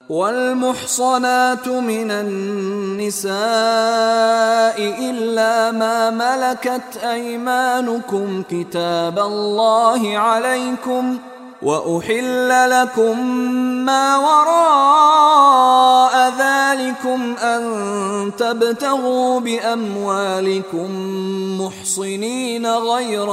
والمحصنات من النساء إلا ما ملكت أيمانكم كتاب الله عليكم وأحل لكم ما وراء ذلكم أن تبتغوا بأموالكم محصنين غير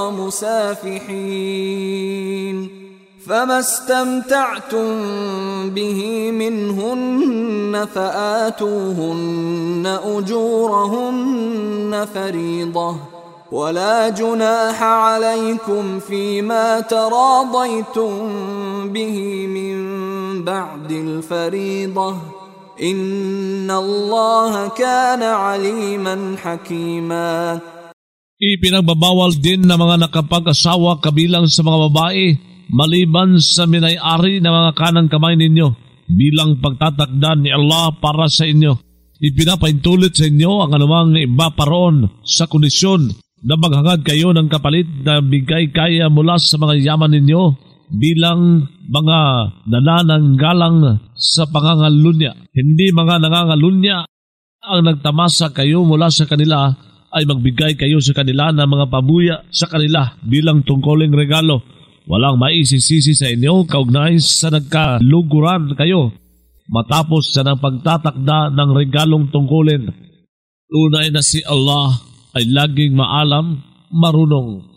مسافحين فما استمتعتم به منهن فآتوهن أجورهن فريضة ولا جناح عليكم فيما تراضيتم به من بعد الفريضة إن الله كان عليما حكيما. Ipinagbabawal din na mga nakapag-asawa kabilang sa mga babae maliban sa minay-ari na mga kanang kamay ninyo bilang pagtatakda ni Allah para sa inyo. Ipinapahintulit sa inyo ang anumang iba paroon sa kondisyon na maghangad kayo ng kapalit na bigay kaya mula sa mga yaman ninyo bilang mga nanananggalang sa pangangalunya. Hindi mga nangangalunya ang nagtamasa kayo mula sa kanila ay magbigay kayo sa kanila ng mga pabuya sa kanila bilang tungkoling regalo. Walang maisisisi sa inyo kaugnay sa nagkaluguran kayo matapos sa ng pagtatakda ng regalong tungkulin. Tunay na si Allah ay laging maalam, marunong.